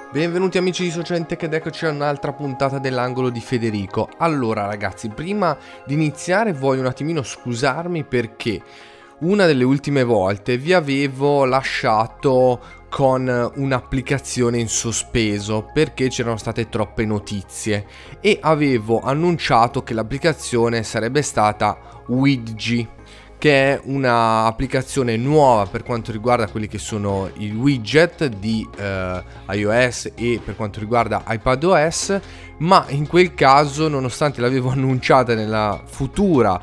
Benvenuti amici di Socialmente ed eccoci a un'altra puntata dell'angolo di Federico. Allora ragazzi, prima di iniziare voglio un attimino scusarmi perché una delle ultime volte vi avevo lasciato con un'applicazione in sospeso perché c'erano state troppe notizie e avevo annunciato che l'applicazione sarebbe stata Widgy, che è una applicazione nuova per quanto riguarda quelli che sono i widget di iOS e per quanto riguarda iPadOS, ma in quel caso, nonostante l'avevo annunciata nella futura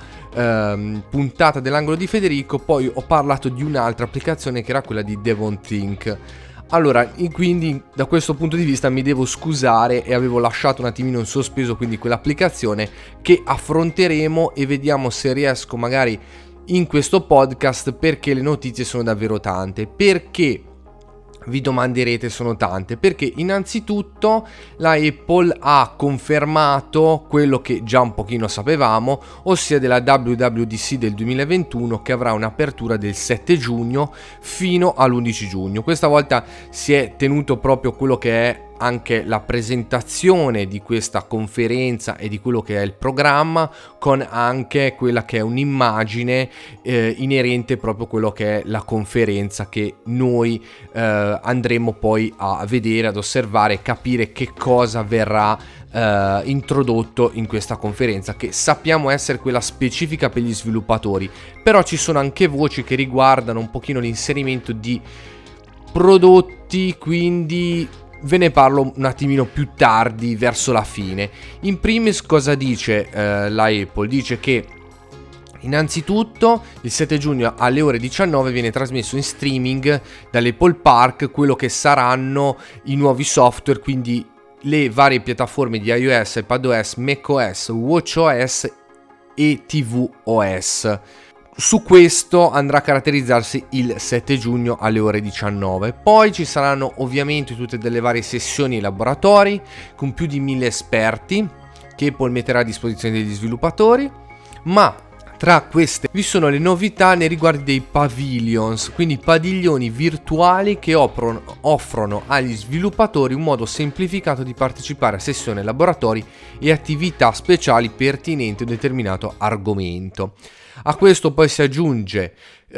puntata dell'angolo di Federico, poi ho parlato di un'altra applicazione che era quella di Devonthink. Allora, quindi da questo punto di vista mi devo scusare e avevo lasciato un attimino in sospeso quindi quell'applicazione che affronteremo e vediamo se riesco magari in questo podcast, perché le notizie sono davvero tante. Perché vi domanderete sono tante? Perché innanzitutto la Apple ha confermato quello che già un pochino sapevamo, ossia della WWDC del 2021 che avrà un'apertura del 7 giugno fino all'11 giugno. Questa volta si è tenuto proprio quello che è anche la presentazione di questa conferenza e di quello che è il programma, con anche quella che è un'immagine inerente proprio a quello che è la conferenza che noi andremo poi a vedere, ad osservare, capire che cosa verrà introdotto in questa conferenza, che sappiamo essere quella specifica per gli sviluppatori, però ci sono anche voci che riguardano un pochino l'inserimento di prodotti, quindi ve ne parlo un attimino più tardi, verso la fine. In primis cosa dice la Apple? Dice che innanzitutto il 7 giugno alle ore 19 viene trasmesso in streaming dall'Apple Park quello che saranno i nuovi software, quindi le varie piattaforme di iOS, iPadOS, macOS, watchOS e tvOS. Su questo andrà a caratterizzarsi il 7 giugno alle ore 19. Poi ci saranno ovviamente tutte delle varie sessioni e laboratori con più di 1000 esperti che Apple metterà a disposizione degli sviluppatori, ma tra queste vi sono le novità nei riguardi dei pavilions, quindi padiglioni virtuali che offrono agli sviluppatori un modo semplificato di partecipare a sessioni, laboratori e attività speciali pertinenti a un determinato argomento. A questo poi si aggiunge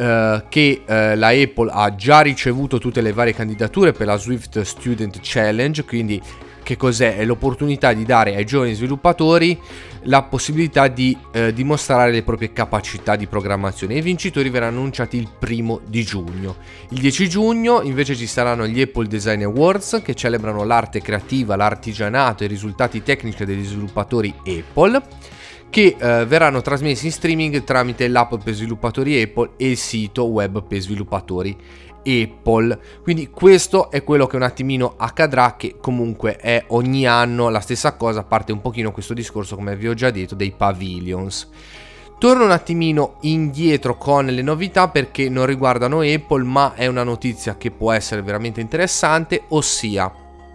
che la Apple ha già ricevuto tutte le varie candidature per la Swift Student Challenge, quindi che cos'è? È l'opportunità di dare ai giovani sviluppatori la possibilità di dimostrare le proprie capacità di programmazione. I vincitori verranno annunciati il 1 di giugno. Il 10 giugno invece ci saranno gli Apple Design Awards, che celebrano l'arte creativa, l'artigianato e i risultati tecnici degli sviluppatori Apple, che verranno trasmessi in streaming tramite l'app per sviluppatori Apple e il sito web per sviluppatori Apple. Quindi questo è quello che un attimino accadrà, che comunque è ogni anno la stessa cosa, a parte un pochino questo discorso, come vi ho già detto, dei pavilions. Torno un attimino indietro con le novità perché non riguardano Apple, ma è una notizia che può essere veramente interessante, ossia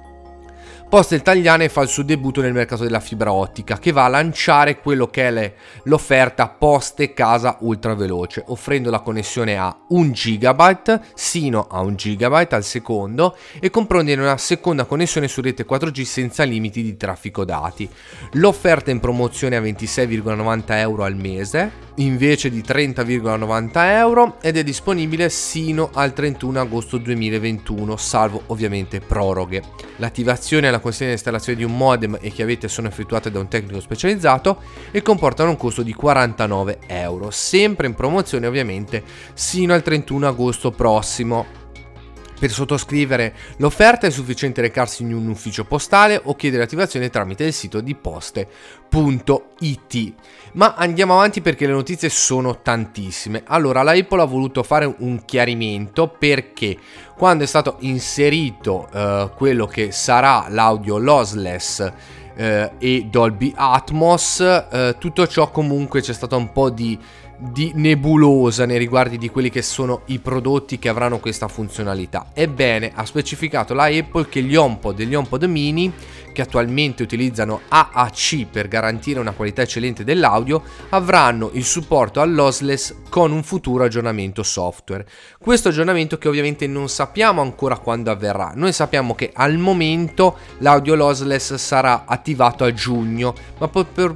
Poste Italiane fa il suo debutto nel mercato della fibra ottica, che va a lanciare quello che è l'offerta Poste Casa ultra veloce, offrendo la connessione a 1 GB sino a 1 GB al secondo e comprendendo una seconda connessione su rete 4G senza limiti di traffico dati. L'offerta è in promozione a 26,90 euro al mese invece di 30,90 euro ed è disponibile sino al 31 agosto 2021, salvo ovviamente proroghe. L'attivazione e la consegna e installazione di un modem e chiavette sono effettuate da un tecnico specializzato e comportano un costo di 49 euro, sempre in promozione ovviamente sino al 31 agosto prossimo. Per sottoscrivere l'offerta è sufficiente recarsi in un ufficio postale o chiedere attivazione tramite il sito di poste.it. Ma andiamo avanti perché le notizie sono tantissime. Allora, la Apple ha voluto fare un chiarimento perché quando è stato inserito quello che sarà l'audio lossless e Dolby Atmos, tutto ciò comunque c'è stato un po' di di nebulosa nei riguardi di quelli che sono i prodotti che avranno questa funzionalità. Ebbene, ha specificato la Apple che gli HomePod e gli HomePod mini, che attualmente utilizzano AAC per garantire una qualità eccellente dell'audio, avranno il supporto al lossless con un futuro aggiornamento software. Questo aggiornamento che ovviamente non sappiamo ancora quando avverrà. Noi sappiamo che al momento l'audio lossless sarà attivato a giugno, ma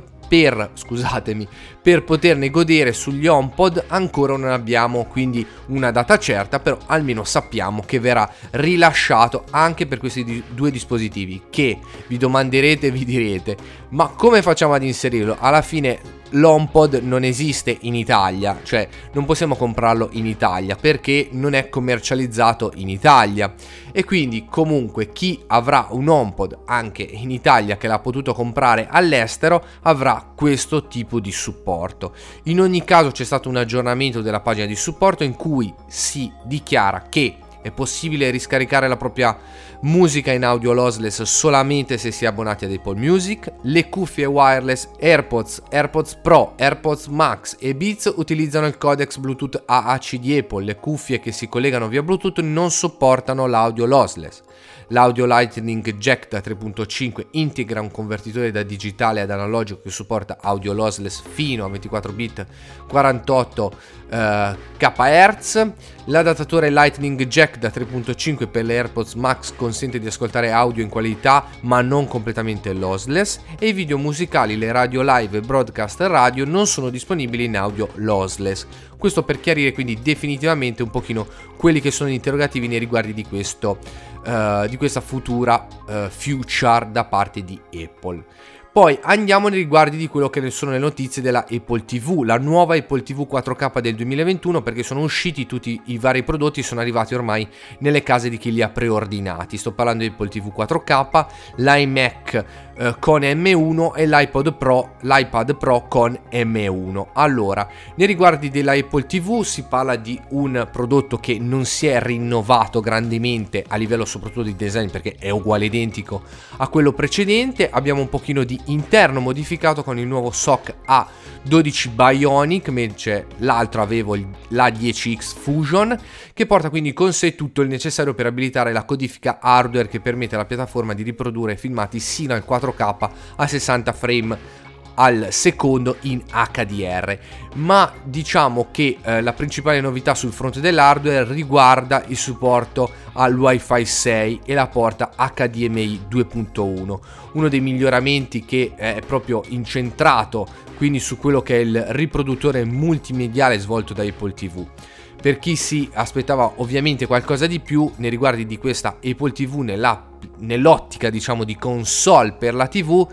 per poterne godere sugli HomePod ancora non abbiamo quindi una data certa, però almeno sappiamo che verrà rilasciato anche per questi due dispositivi, che vi domanderete e vi direte: ma come facciamo ad inserirlo? Alla fine l'HomePod non esiste in Italia, cioè non possiamo comprarlo in Italia perché non è commercializzato in Italia, e quindi comunque chi avrà un HomePod anche in Italia che l'ha potuto comprare all'estero avrà questo tipo di supporto. In ogni caso c'è stato un aggiornamento della pagina di supporto in cui si dichiara che è possibile riscaricare la propria musica in audio lossless solamente se si è abbonati ad Apple Music. Le cuffie wireless AirPods, AirPods Pro, AirPods Max e Beats utilizzano il codec Bluetooth AAC di Apple. Le cuffie che si collegano via Bluetooth non supportano l'audio lossless. L'audio Lightning Jack da 3.5 integra un convertitore da digitale ad analogico che supporta audio lossless fino a 24 bit 48 kHz. L'adattatore Lightning Jack da 3.5 per le AirPods Max consente di ascoltare audio in qualità ma non completamente lossless, e i video musicali, le radio live e broadcast radio non sono disponibili in audio lossless. Questo per chiarire quindi definitivamente un pochino quelli che sono gli interrogativi nei riguardi di questa futura future da parte di Apple. Poi andiamo nei riguardi di quello che sono le notizie della Apple TV, la nuova Apple TV 4K del 2021, perché sono usciti tutti i vari prodotti, sono arrivati ormai nelle case di chi li ha preordinati. Sto parlando di Apple TV 4K, l'iMac con M1 e l'iPad Pro con M1. Allora, nei riguardi della Apple TV si parla di un prodotto che non si è rinnovato grandemente a livello soprattutto di design, perché è uguale identico a quello precedente. Abbiamo un pochino di interno modificato con il nuovo SoC A12 Bionic, mentre l'altro avevo l'A10X Fusion, che porta quindi con sé tutto il necessario per abilitare la codifica hardware che permette alla piattaforma di riprodurre filmati sino al 4K a 60 frame al secondo in HDR. Ma diciamo che la principale novità sul fronte dell'hardware riguarda il supporto al Wi-Fi 6 e la porta HDMI 2.1, uno dei miglioramenti che è proprio incentrato quindi su quello che è il riproduttore multimediale svolto da Apple TV. Per chi si aspettava ovviamente qualcosa di più nei riguardi di questa Apple TV nell'ottica diciamo di console per la TV,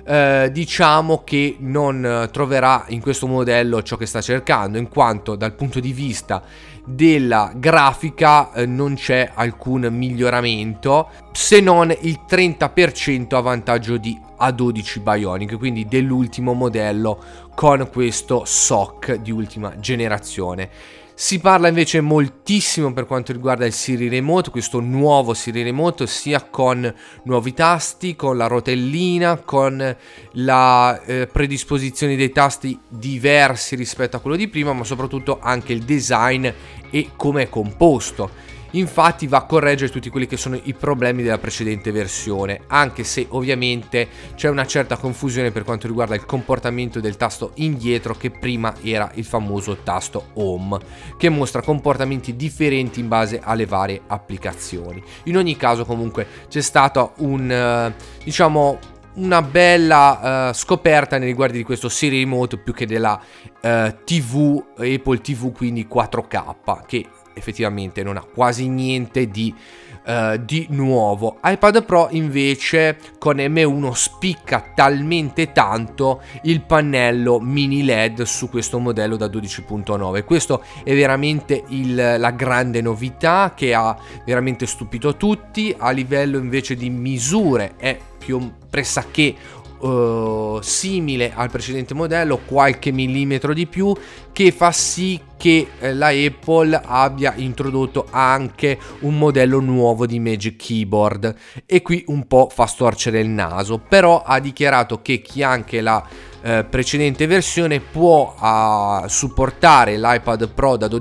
diciamo che non troverà in questo modello ciò che sta cercando, in quanto dal punto di vista della grafica non c'è alcun miglioramento, se non il 30% a vantaggio di A12 Bionic, quindi dell'ultimo modello con questo SoC di ultima generazione. Si parla invece moltissimo per quanto riguarda il Siri Remote, questo nuovo Siri Remote, sia con nuovi tasti, con la rotellina, con la predisposizione dei tasti diversi rispetto a quello di prima, ma soprattutto anche il design e come è composto. Infatti va a correggere tutti quelli che sono i problemi della precedente versione, anche se ovviamente c'è una certa confusione per quanto riguarda il comportamento del tasto indietro, che prima era il famoso tasto Home, che mostra comportamenti differenti in base alle varie applicazioni. In ogni caso comunque c'è stata una bella scoperta nei riguardi di questo Siri Remote più che della TV Apple TV quindi 4K, che effettivamente non ha quasi niente di nuovo. iPad Pro invece con M1 spicca talmente tanto il pannello mini LED su questo modello da 12.9. Questo è veramente la grande novità che ha veramente stupito tutti. A livello invece di misure è più pressoché simile al precedente modello, qualche millimetro di più, che fa sì che la Apple abbia introdotto anche un modello nuovo di Magic Keyboard, e qui un po' fa storcere il naso, però ha dichiarato che chi ha anche la precedente versione può supportare l'iPad Pro da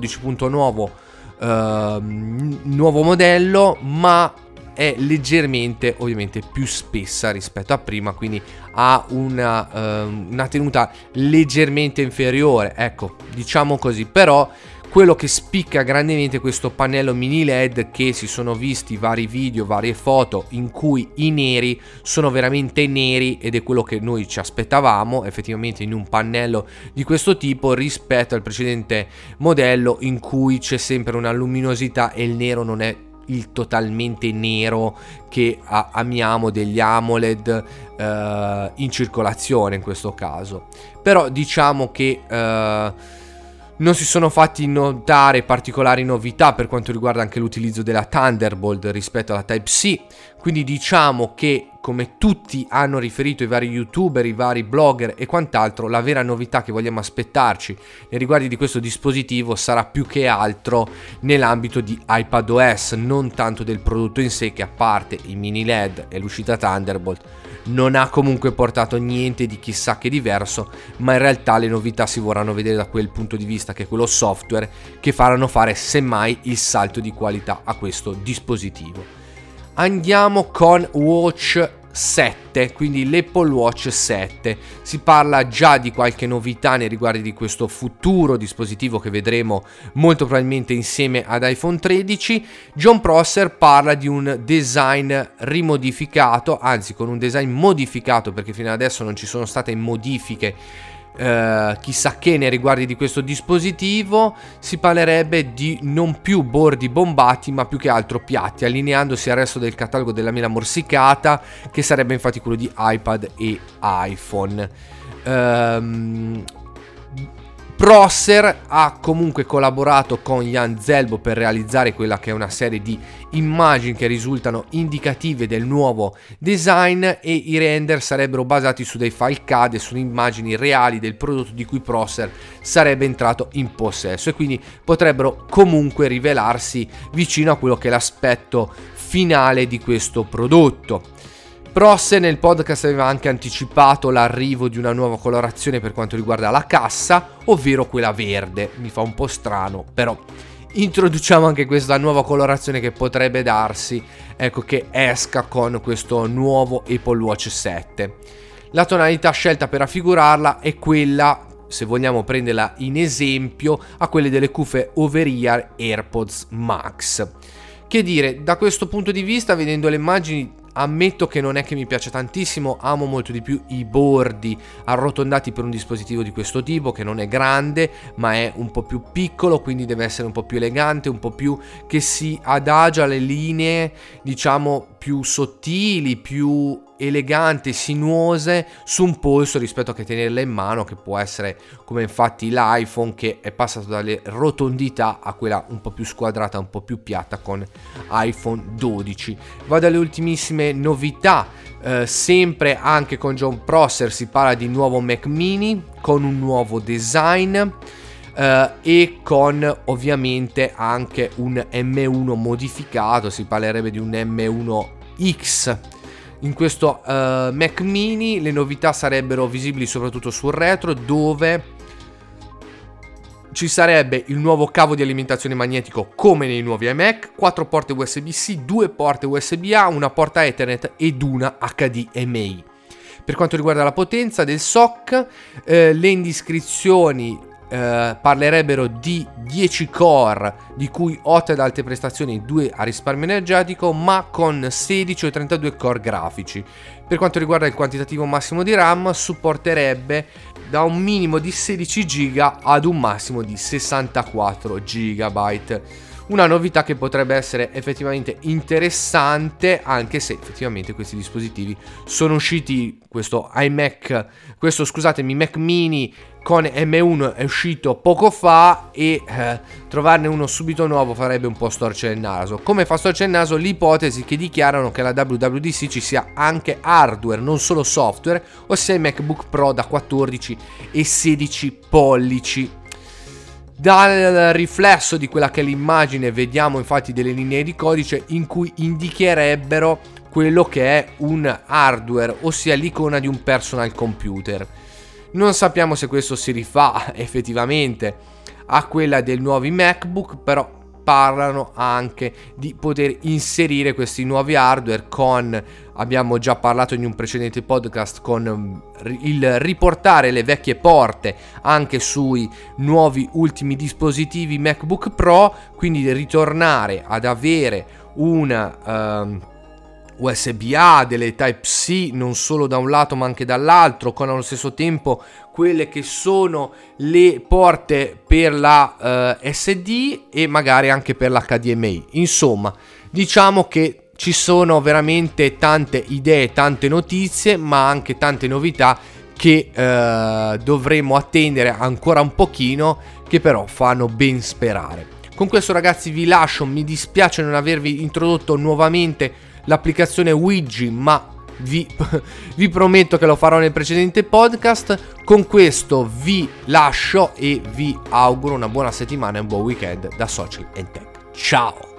12.9 nuovo modello, ma è leggermente ovviamente più spessa rispetto a prima, quindi ha una tenuta leggermente inferiore, ecco, diciamo così. Però quello che spicca grandemente questo pannello mini LED, che si sono visti vari video, varie foto in cui i neri sono veramente neri, ed è quello che noi ci aspettavamo effettivamente in un pannello di questo tipo, rispetto al precedente modello in cui c'è sempre una luminosità e il nero non è il totalmente nero che amiamo degli AMOLED in circolazione in questo caso. Però diciamo che non si sono fatti notare particolari novità per quanto riguarda anche l'utilizzo della Thunderbolt rispetto alla Type-C, quindi diciamo che, come tutti hanno riferito i vari youtuber, i vari blogger e quant'altro, la vera novità che vogliamo aspettarci nei riguardi di questo dispositivo sarà più che altro nell'ambito di iPadOS, non tanto del prodotto in sé, che a parte i mini LED e l'uscita Thunderbolt non ha comunque portato niente di chissà che diverso, ma in realtà le novità si vorranno vedere da quel punto di vista, che è quello software, che faranno fare semmai il salto di qualità a questo dispositivo. Andiamo con Watch 7, quindi l'Apple Watch 7. Si parla già di qualche novità nei riguardi di questo futuro dispositivo che vedremo molto probabilmente insieme ad iPhone 13. Jon Prosser parla di un design rimodificato, anzi con un design modificato, perché fino adesso non ci sono state modifiche chissà che nei riguardi di questo dispositivo. Si parlerebbe di non più bordi bombati, ma più che altro piatti, allineandosi al resto del catalogo della mela morsicata, che sarebbe infatti quello di iPad e iPhone. Prosser ha comunque collaborato con Jan Zelbo per realizzare quella che è una serie di immagini che risultano indicative del nuovo design, e i render sarebbero basati su dei file CAD e su immagini reali del prodotto di cui Prosser sarebbe entrato in possesso, e quindi potrebbero comunque rivelarsi vicino a quello che è l'aspetto finale di questo prodotto. Prosser nel podcast aveva anche anticipato l'arrivo di una nuova colorazione per quanto riguarda la cassa, ovvero quella verde. Mi fa un po' strano, però introduciamo anche questa nuova colorazione che potrebbe darsi, ecco, che esca con questo nuovo Apple Watch 7. La tonalità scelta per raffigurarla è quella, se vogliamo prenderla in esempio, a quelle delle cuffie over-ear AirPods Max. Che dire, da questo punto di vista, vedendo le immagini, ammetto che non è che mi piace tantissimo, amo molto di più i bordi arrotondati per un dispositivo di questo tipo, che non è grande ma è un po' più piccolo, quindi deve essere un po' più elegante, un po' più che si adagia alle linee, diciamo, più sottili, più elegante, sinuose su un polso, rispetto a che tenerla in mano, che può essere come infatti l'iPhone, che è passato dalle rotondità a quella un po' più squadrata, un po' più piatta con iPhone 12. Vado alle ultimissime novità. Sempre anche con Jon Prosser si parla di nuovo Mac Mini con un nuovo design, e con ovviamente anche un M1 modificato. Si parlerebbe di un M1X. In questo Mac Mini le novità sarebbero visibili soprattutto sul retro, dove ci sarebbe il nuovo cavo di alimentazione magnetico come nei nuovi iMac, 4 porte USB-C, 2 porte USB-A, una porta Ethernet ed una HDMI. Per quanto riguarda la potenza del SoC, le indiscrezioni parlerebbero di 10 core, di cui 8 ad alte prestazioni e 2 a risparmio energetico, ma con 16 o 32 core grafici. Per quanto riguarda il quantitativo massimo di RAM, supporterebbe da un minimo di 16 GB ad un massimo di 64 GB. Una novità che potrebbe essere effettivamente interessante, anche se effettivamente questi dispositivi sono usciti. Questo Mac Mini con M1 è uscito poco fa, e trovarne uno subito nuovo farebbe un po' storcere il naso. Come fa storcere il naso l'ipotesi che dichiarano che alla WWDC ci sia anche hardware, non solo software, ossia i MacBook Pro da 14 e 16 pollici. Dal riflesso di quella che è l'immagine vediamo infatti delle linee di codice in cui indicherebbero quello che è un hardware, ossia l'icona di un personal computer. Non sappiamo se questo si rifà effettivamente a quella dei nuovi MacBook, però parlano anche di poter inserire questi nuovi hardware con, abbiamo già parlato in un precedente podcast, con il riportare le vecchie porte anche sui nuovi ultimi dispositivi MacBook Pro, quindi ritornare ad avere una USB-A, delle Type-C non solo da un lato ma anche dall'altro, con allo stesso tempo quelle che sono le porte per la SD e magari anche per l'HDMI. Insomma, diciamo che ci sono veramente tante idee, tante notizie, ma anche tante novità che dovremo attendere ancora un pochino, che però fanno ben sperare. Con questo, ragazzi, vi lascio. Mi dispiace non avervi introdotto nuovamente l'applicazione Widgy, ma vi prometto che lo farò nel precedente podcast. Con questo vi lascio e vi auguro una buona settimana e un buon weekend da Social and Tech. Ciao!